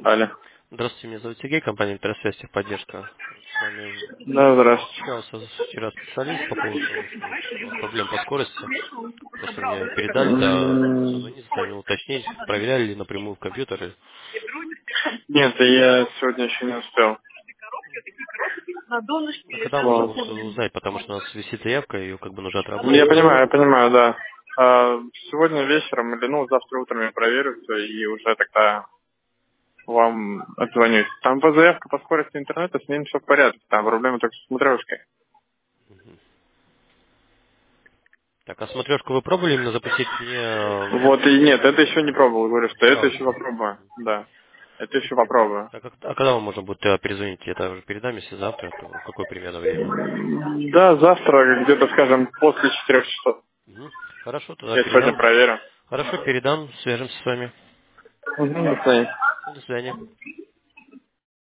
Алло. Здравствуйте, меня зовут Сергей, компания Интерсвязь Техподдержка. С вами Да, здравствуйте. общался вчера специалист по поводу того, что вот у вас проблем по скорости. Просто мне передали, да, созвониться, с вами уточнить, проверяли ли напрямую в компьютере. Нет, я сегодня еще не успел. А когда можно Вот. будет узнать, потому что у нас висит заявка, ее как бы нужно отработать. Я понимаю, да. Сегодня вечером или, завтра утром я проверю все и уже тогда вам отзвонюсь. Там по заявка по скорости интернета, с ним все в порядке. Там проблема только с смотрешкой. Так, а смотрешку вы пробовали именно запустить не Вот и нет, это еще не пробовал. Говорю, что это еще браузер? попробую. Да. Это еще попробую. Так, а когда вам можно будет перезвонить? Я уже передам, если завтра, то в какое примерно время? Да, завтра где-то, скажем, после 4 часов. Мгм. Хорошо, тогда Я сегодня передам. проверю. Хорошо, передам, свяжемся с вами. До свидания. До свидания.